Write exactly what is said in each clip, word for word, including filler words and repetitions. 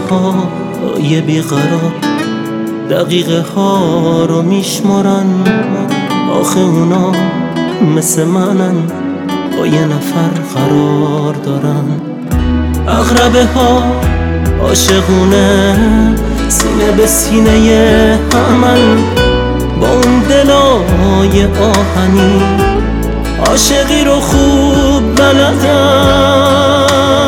های بیقرار دقیقه ها رو میشمارن، آخه اونا مثل منن، با یه نفر قرار دارن. عقربه ها عاشقونه سینه به سینه همن، با اون دلای آهنی عاشقی رو خوب بلدن.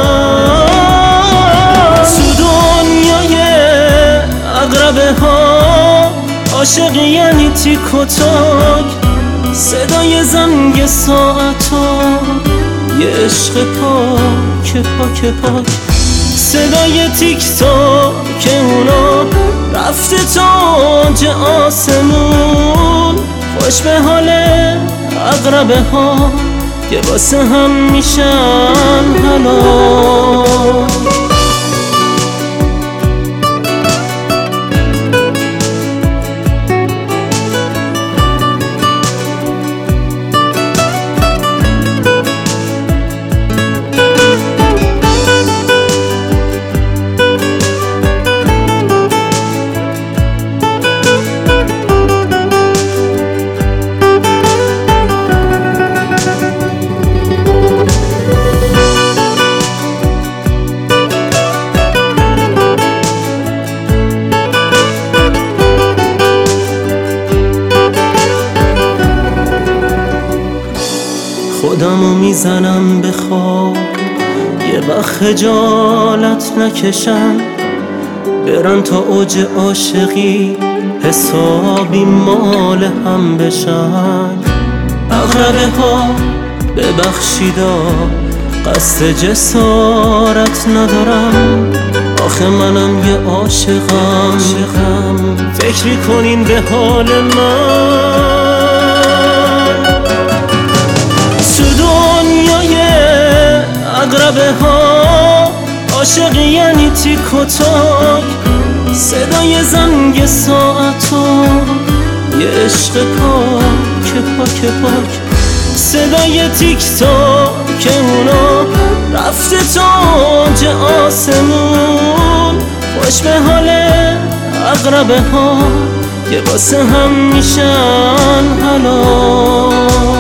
تو دنیای عقربه ها عاشق یعنی تیک و تاک، صدای زنگ ساعتا یه عشق پاک پاک پاک، صدای تیک تاک که اونا رفته تاج آسمون. خوش به حال عقربه ها که واسه هم میشن حلال. خودمو میزنم به خواب، یه وقت خجالت نکشن، برن تا اوج عاشقی حسابی مال هم بشن. عقربه ها ببخشیدا قصد جسارت ندارم، آخه منم یه عاشقم. فکر میکنین به حال من؟ عقربه ها عاشق یعنی تیک و تاک، صدای زنگ ساعتا یه عشق پاک پاک پاک، صدای تیک تاک که اونا رفته تاج آسمون. خوش به حال عقربه ها که واسه هم میشن حلال.